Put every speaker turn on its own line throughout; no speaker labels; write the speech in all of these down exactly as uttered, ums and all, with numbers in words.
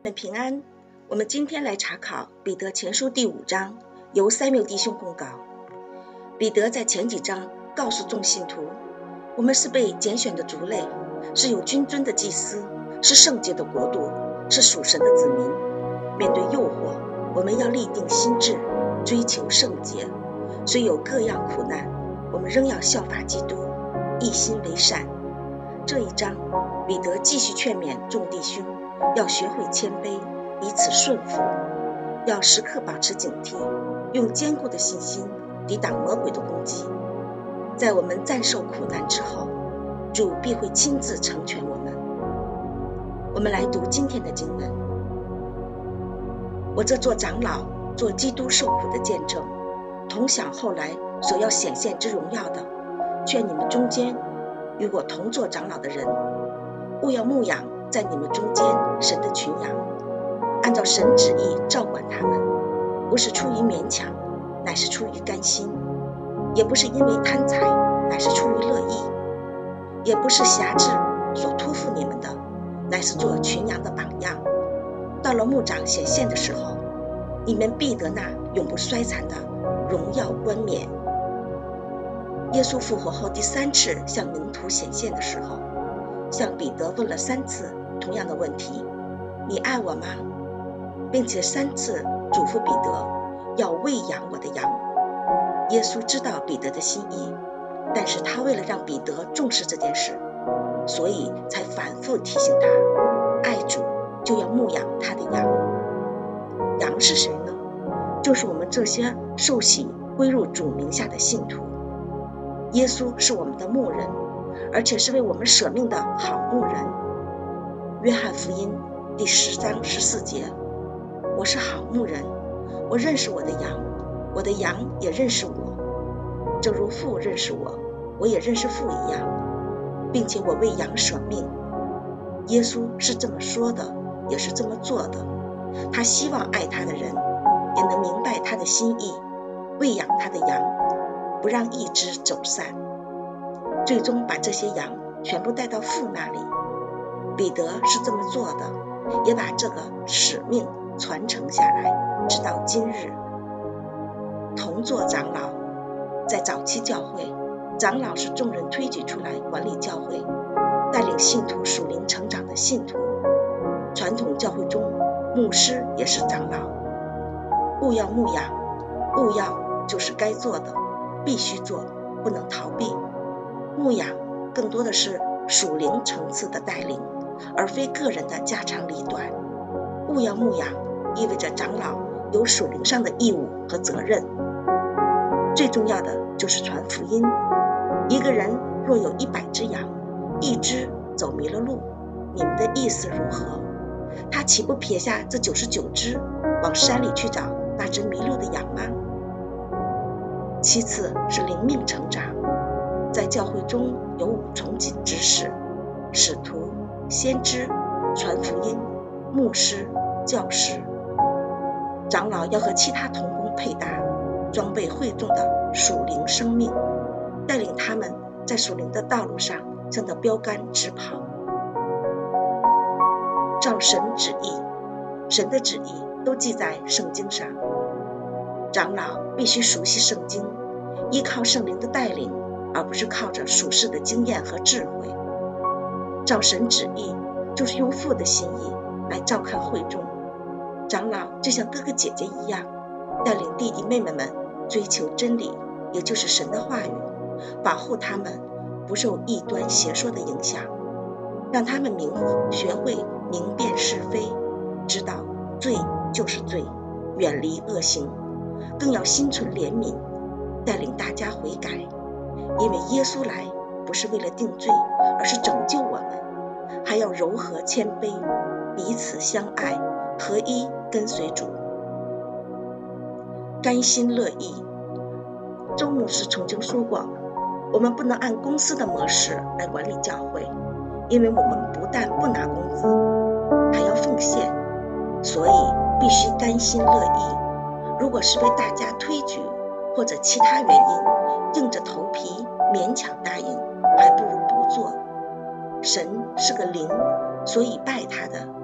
们平安。我们今天来查考彼得前书第五章，由塞缪弟兄供稿。彼得在前几章告诉众信徒，我们是被拣选的族类，是有君尊的祭司，是圣洁的国度，是属神的子民。面对诱惑，我们要立定心志，追求圣洁。虽有各样苦难，我们仍要效法基督，一心为善。这一章，彼得继续劝勉众弟兄要学会谦卑，彼此顺服，要时刻保持警惕，用坚固的信心抵挡魔鬼的攻击。在我们暂受苦难之后，主必会亲自成全我们。我们来读今天的经文。我这做长老，做基督受苦的见证，同享后来所要显现之荣耀的，劝你们中间与我同作长老的人，务要牧养在你们中间神的群羊，按照神旨意照管他们，不是出于勉强，乃是出于甘心；也不是因为贪财，乃是出于乐意；也不是辖制所托付你们的，乃是做群羊的榜样。到了牧长显现的时候，你们必得那永不衰残的荣耀冠冕。耶稣复活后第三次向门徒显现的时候，向彼得问了三次同样的问题：你爱我吗？并且三次嘱咐彼得要喂养我的羊。耶稣知道彼得的心意，但是他为了让彼得重视这件事，所以才反复提醒他，爱主就要牧养他的羊。羊是谁呢？就是我们这些受洗归入主名下的信徒。耶稣是我们的牧人，而且是为我们舍命的好牧人。约翰福音第十章十四节，我是好牧人，我认识我的羊，我的羊也认识我，正如父认识我，我也认识父一样，并且我为羊舍命。耶稣是这么说的，也是这么做的。他希望爱他的人也能明白他的心意，喂养他的羊，不让一只走散，最终把这些羊全部带到父那里。彼得是这么做的，也把这个使命传承下来，直到今日。同作长老，在早期教会，长老是众人推举出来管理教会，带领信徒属灵成长的信徒。传统教会中，牧师也是长老。务要牧养，务要就是该做的，必须做，不能逃避。牧养更多的是属灵层次的带领，而非个人的家长里短。务要牧养意味着长老有属灵上的义务和责任。最重要的就是传福音。一个人若有一百只羊，一只走迷了路，你们的意思如何？他岂不撇下这九十九只，往山里去找那只迷路的羊吗？其次是灵命成长。在教会中有五重职事：使徒、先知、传福音、牧师、教师。长老要和其他同工配搭，装备会众的属灵生命，带领他们在属灵的道路上向着标杆直跑。照神旨意，神的旨意都记在圣经上。长老必须熟悉圣经，依靠圣灵的带领，而不是靠着属世的经验和智慧。照神旨意，就是用父的心意来照看会众。长老就像哥哥姐姐一样，带领弟弟妹妹们追求真理，也就是神的话语，保护他们不受异端邪说的影响，让他们明学会明辨是非，知道罪就是罪，远离恶行，更要心存怜悯，带领大家悔改。因为耶稣来不是为了定罪，而是拯救我们，还要柔和谦卑，彼此相爱，合一跟随主。甘心乐意。周牧师曾经说过，我们不能按公司的模式来管理教会，因为我们不但不拿工资，还要奉献，所以必须甘心乐意。如果是被大家推举或者其他原因，硬着头皮勉强答应，还不如不做。神是个灵，所以拜他的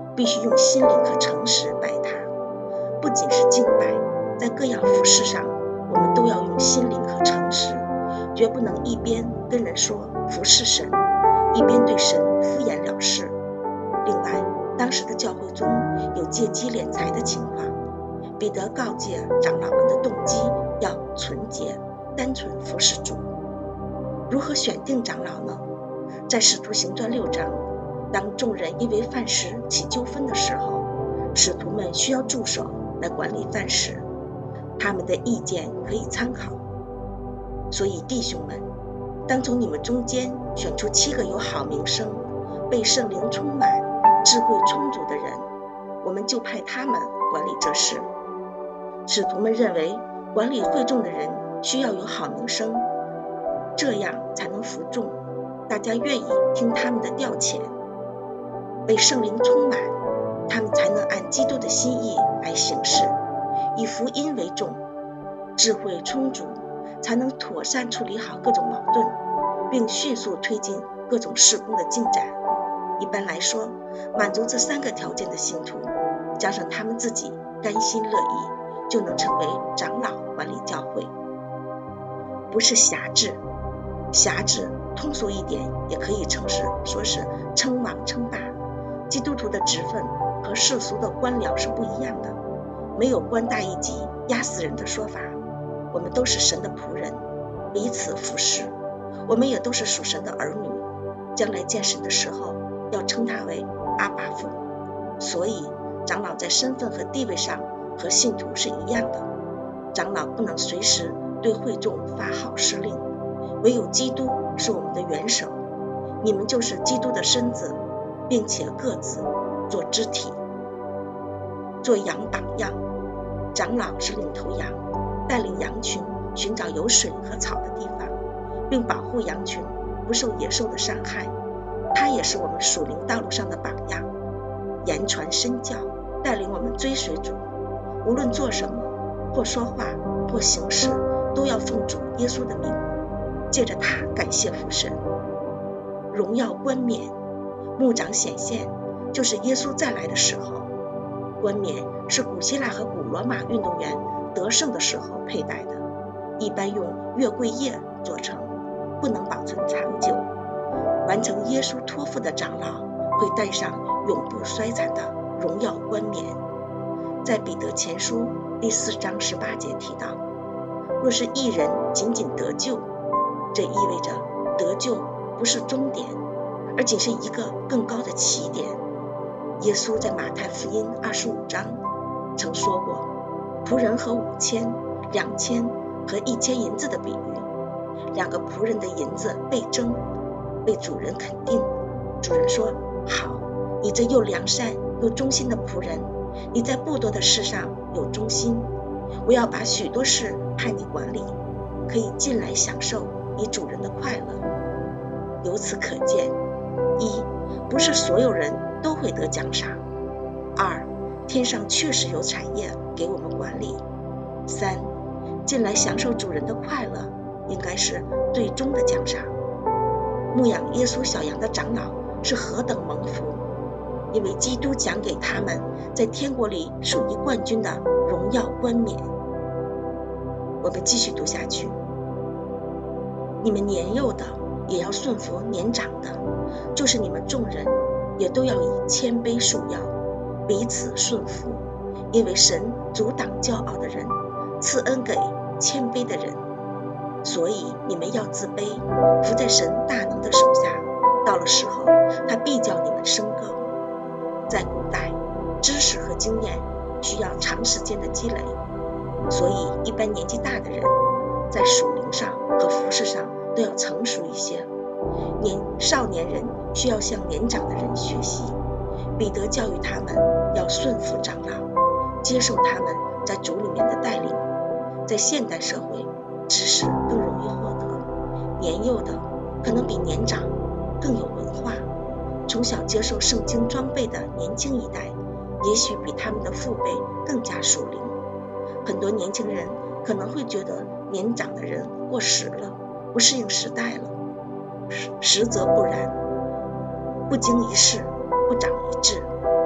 必须用心灵和诚实拜他。不仅是敬拜，在各样服事上，我们都要用心灵和诚实，绝不能一边跟人说服事神，一边对神敷衍了事。另外，当时的教会中有借机敛财的情况，彼得告诫长老们的动机要纯洁，单纯服事主。如何选定长老呢？在使徒行传六章，当众人因为饭食起纠纷的时候，使徒们需要助手来管理饭食，他们的意见可以参考。所以弟兄们，当从你们中间选出七个有好名声、被圣灵充满、智慧充足的人，我们就派他们管理这事。使徒们认为管理会众的人需要有好名声，这样才能服众，大家愿意听他们的调遣。被圣灵充满，他们才能按基督的心意来行事，以福音为重。智慧充足，才能妥善处理好各种矛盾，并迅速推进各种事工的进展。一般来说，满足这三个条件的信徒，加上他们自己甘心乐意，就能成为长老管理教会。不是辖制，辖制通俗一点也可以称是说是称王称霸。基督徒的职分和世俗的官僚是不一样的，没有官大一级压死人的说法。我们都是神的仆人，彼此服侍，我们也都是属神的儿女，将来见神的时候要称他为阿爸父。所以长老在身份和地位上和信徒是一样的，长老不能随时对会众发号施令，唯有基督是我们的元首，你们就是基督的身子，并且各自做肢体。做羊榜样，长老是领头羊，带领羊群寻找有水和草的地方，并保护羊群不受野兽的伤害。他也是我们属灵道路上的榜样，言传身教，带领我们追随主，无论做什么，或说话或行事，都要奉主耶稣的名，借着他感谢父神。荣耀冠冕，牧长显现，就是耶稣再来的时候。冠冕是古希腊和古罗马运动员得胜的时候佩戴的，一般用月桂叶做成，不能保存长久。完成耶稣托付的长老会戴上永不衰残的荣耀冠冕。在彼得前书第四章十八节提到，若是一人仅仅得救，这意味着得救不是终点，而仅是一个更高的起点。耶稣在马太福音二十五章曾说过，仆人和五千、两千和一千银子的比喻，两个仆人的银子被争，被主人肯定。主人说，好，你这又良善又忠心的仆人，你在不多的事上有忠心，我要把许多事派你管理，可以进来享受你主人的快乐。由此可见，一，不是所有人都会得奖赏；二，天上确实有产业给我们管理；三，进来享受主人的快乐，应该是最终的奖赏。牧养耶稣小羊的长老是何等蒙福，因为基督奖给他们在天国里属于冠军的荣耀冠冕。我们继续读下去，你们年幼的也要顺服年长的，就是你们众人也都要以谦卑束腰，彼此顺服，因为神阻挡骄傲的人，赐恩给谦卑的人。所以你们要自卑，伏在神大能的手下，到了时候他必叫你们升高。在古代，知识和经验需要长时间的积累，所以一般年纪大的人在属灵上和服事上都要成熟一些，年少年人需要向年长的人学习。彼得教育他们要顺服长老，接受他们在主里面的带领。在现代社会，知识更容易获得，年幼的可能比年长更有文化，从小接受圣经装备的年轻一代，也许比他们的父辈更加属灵。很多年轻人可能会觉得年长的人过时了，不适应时代了，实则不然。不经一事，不长一智。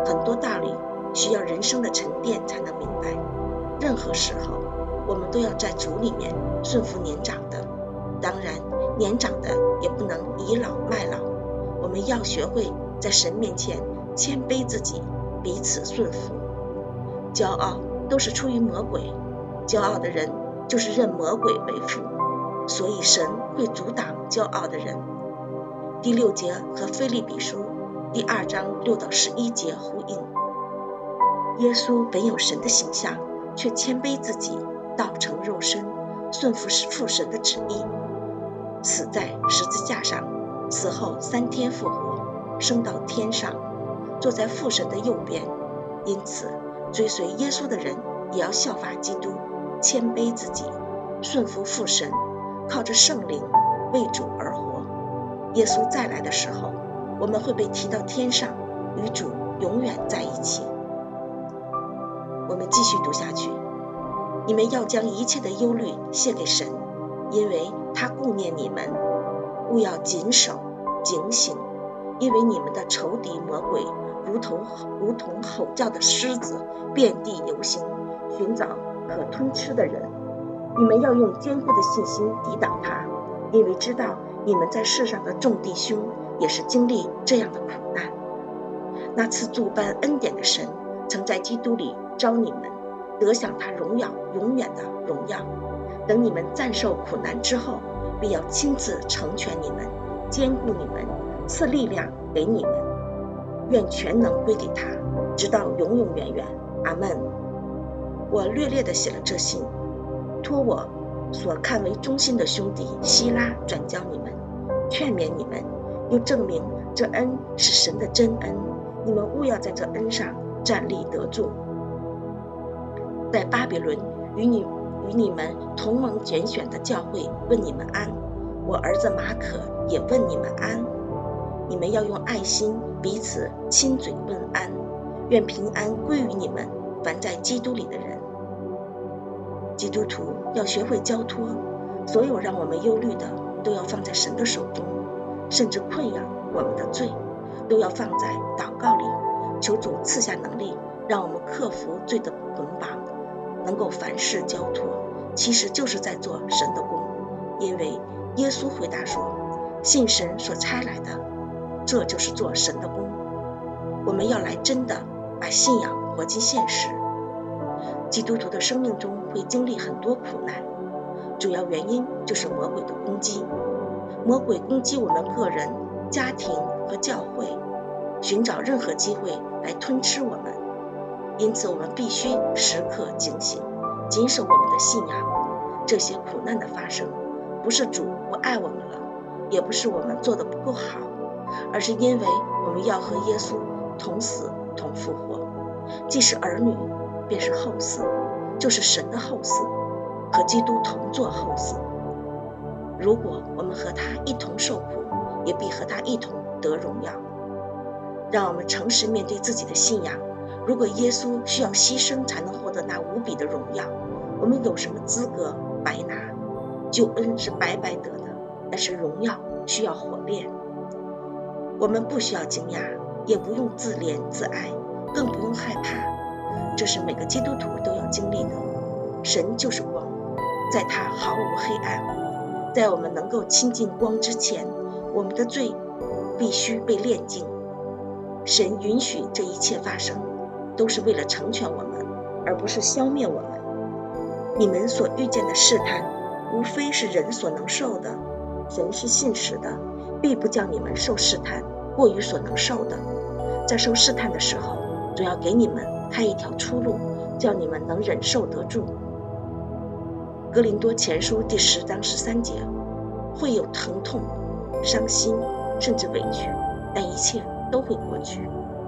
很多道理需要人生的沉淀才能明白。任何时候，我们都要在主里面顺服年长的，当然年长的也不能倚老卖老。我们要学会在神面前谦卑自己，彼此顺服。骄傲都是出于魔鬼，骄傲的人就是认魔鬼为父，所以神会阻挡骄傲的人。第六节和腓立比书第二章六到十一节呼应。耶稣本有神的形象，却谦卑自己，道成肉身，顺服父神的旨意，死在十字架上，死后三天复活，升到天上，坐在父神的右边。因此追随耶稣的人也要效法基督，谦卑自己，顺服父神，靠着圣灵为主而活。耶稣再来的时候，我们会被提到天上，与主永远在一起。我们继续读下去。你们要将一切的忧虑卸给神，因为他顾念你们。务要谨守警醒，因为你们的仇敌魔鬼如同如同吼叫的狮子，遍地游行，寻找可吞吃的人。你们要用坚固的信心抵挡他，因为知道你们在世上的众弟兄也是经历这样的苦难。那赐诸般恩典的神，曾在基督里召你们，得享他荣耀永远的荣耀。等你们暂受苦难之后，必要亲自成全你们，坚固你们，赐力量给你们。愿全能归给他，直到永永远远。阿们。我略略地写了这信，托我所看为忠心的兄弟希拉转交你们，劝勉你们，又证明这恩是神的真恩，你们务要在这恩上站立得住。在巴比伦与你与你们同盟拣选的教会问你们安，我儿子马可也问你们安。你们要用爱心彼此亲嘴问安，愿平安归于你们凡在基督里的人。基督徒要学会交托，所有让我们忧虑的都要放在神的手中，甚至困扰我们的罪都要放在祷告里，求主赐下能力，让我们克服罪的捆绑，能够凡事交托，其实就是在做神的工。因为耶稣回答说，信神所差来的，这就是做神的工。我们要来真的把信仰活进现实。基督徒的生命中会经历很多苦难，主要原因就是魔鬼的攻击。魔鬼攻击我们个人、家庭和教会，寻找任何机会来吞吃我们。因此我们必须时刻警醒，谨守我们的信仰。这些苦难的发生，不是主不爱我们了，也不是我们做得不够好，而是因为我们要和耶稣同死同复活。既是儿女，便是后嗣，就是神的后嗣，和基督同作后嗣。如果我们和他一同受苦，也必和他一同得荣耀。让我们诚实面对自己的信仰。如果耶稣需要牺牲才能获得那无比的荣耀，我们有什么资格白拿？救恩是白白得的，但是荣耀需要火炼。我们不需要惊讶，也不用自怜自哀，更不用害怕。这是每个基督徒都要经历的。神就是光，在他毫无黑暗。在我们能够亲近光之前，我们的罪必须被炼净。神允许这一切发生，都是为了成全我们，而不是消灭我们。你们所遇见的试探，无非是人所能受的。神是信实的，必不叫你们受试探过于所能受的。在受试探的时候，总要给你们开一条出路，叫你们能忍受得住。哥林多前书第十章十三节，会有疼痛、伤心，甚至委屈，但一切都会过去。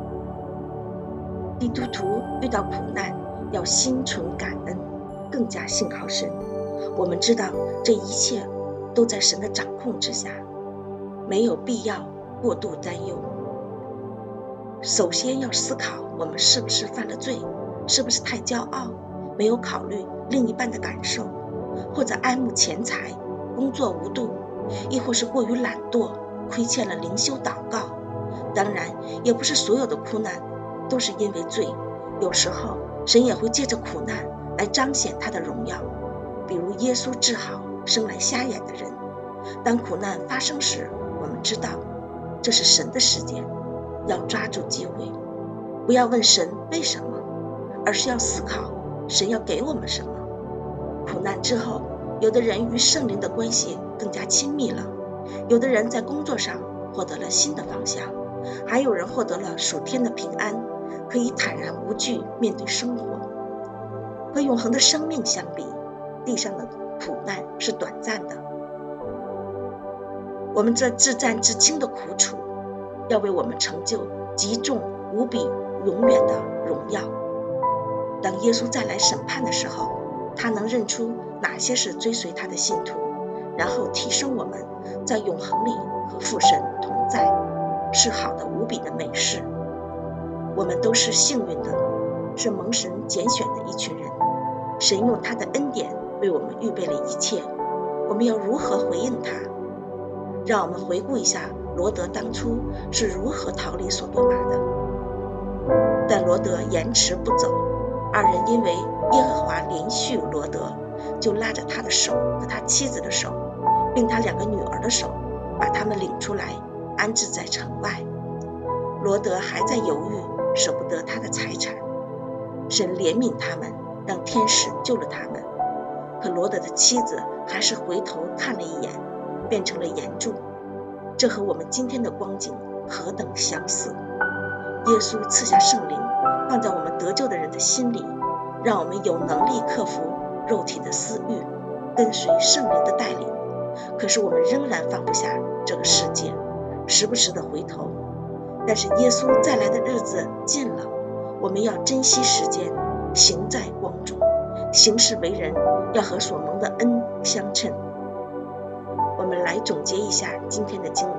基督徒遇到苦难，要心存感恩，更加信靠神。我们知道这一切都在神的掌控之下，没有必要过度担忧。首先要思考我们是不是犯了罪，是不是太骄傲，没有考虑另一半的感受，或者爱慕钱财，工作无度，亦或是过于懒惰，亏欠了灵修祷告。当然也不是所有的苦难都是因为罪。有时候神也会借着苦难来彰显他的荣耀，比如耶稣治好生来瞎眼的人。当苦难发生时，我们知道这是神的时间，要抓住机会，不要问神为什么，而是要思考神要给我们什么。苦难之后，有的人与圣灵的关系更加亲密了，有的人在工作上获得了新的方向，还有人获得了属天的平安，可以坦然无惧面对生活。和永恒的生命相比，地上的苦难是短暂的。我们这至暂至轻的苦楚，要为我们成就极重无比永远的荣耀。当耶稣再来审判的时候，他能认出哪些是追随他的信徒，然后提升我们在永恒里和父神同在，是好的无比的美事。我们都是幸运的，是蒙神拣选的一群人。神用他的恩典为我们预备了一切，我们要如何回应他？让我们回顾一下罗德当初是如何逃离所多玛的。但罗德延迟不走，二人因为耶和华连续罗德，就拉着他的手和他妻子的手，并他两个女儿的手，把他们领出来，安置在城外。罗德还在犹豫，舍不得他的财产。神怜悯他们，让天使救了他们。可罗德的妻子还是回头看了一眼，变成了岩柱。这和我们今天的光景何等相似。耶稣赐下圣灵，放在我们得救的人的心里，让我们有能力克服肉体的私欲，跟随圣灵的带领。可是我们仍然放不下这个世界，时不时的回头。但是耶稣再来的日子近了，我们要珍惜时间，行在光中，行事为人要和所蒙的恩相称。我们来总结一下今天的经文。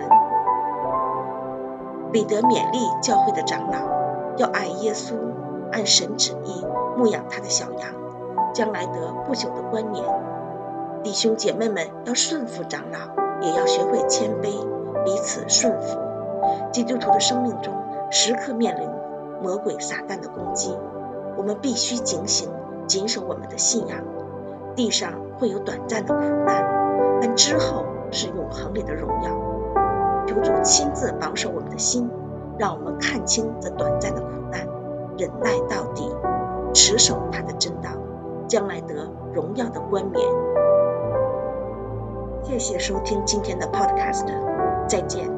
彼得勉励教会的长老要爱耶稣，按神旨意牧养他的小羊，将来得不朽的冠冕。弟兄姐妹们要顺服长老，也要学会谦卑，彼此顺服。基督徒的生命中时刻面临魔鬼撒旦的攻击，我们必须警醒，谨守我们的信仰。地上会有短暂的苦难，但之后是永恒里的荣耀。求主亲自保守我们的心，让我们看清这短暂的苦难，忍耐到底，持守他的真道，将来得荣耀的冠冕。谢谢收听今天的 podcast， 再见。